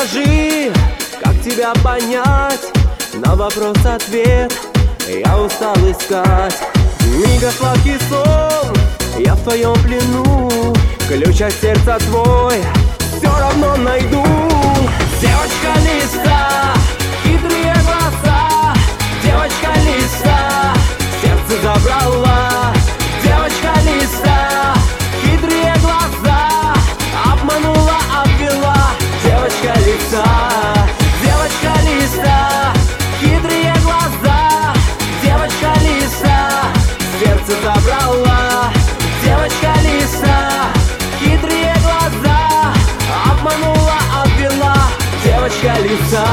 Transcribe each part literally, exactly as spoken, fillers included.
скажи, как тебя понять? На вопрос ответ я устал искать. Мига сладкий сон, я в твоем плену. Ключ от сердца твой все равно найду. Девочка листа, хитрые глаза. Девочка листа, сердце забрала. Девочка листа, хитрые глаза. Обманула, обвела. Девочка листа, девочка листа, хитрые глаза. Девочка листа, сердце забрала. Девочка листа, хитрые глаза. Обманула, обвела. Девочка листа.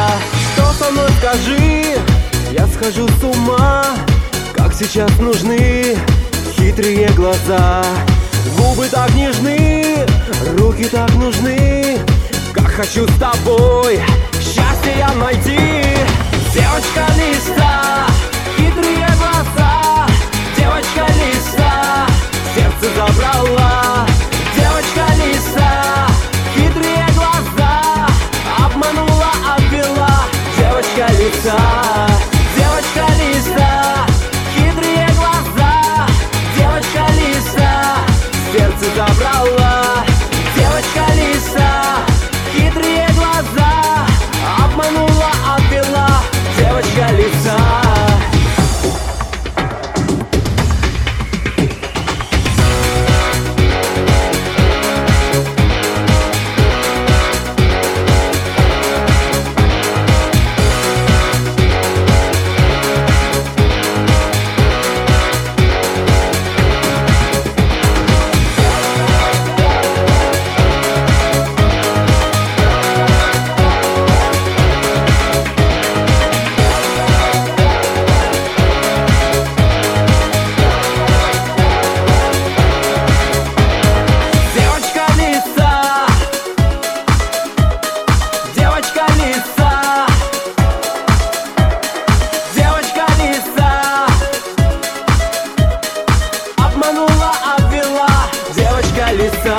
Что со мной, скажи? Я схожу с ума. Как сейчас нужны хитрые глаза. Губы так нежны, руки так нужны. Как хочу с тобой счастье я найти. Девочка листа, хитрые глаза. Девочка листа, сердце забрала. Девочка листа, хитрые глаза. Обманула, обвела. Девочка листа, девочка листа, хитрые глаза. Девочка листа, сердце забрала. Девочка листа, хитрые глаза. Обманула, обвела. Девочка листа. Обманула, обвела. Девочка лиса.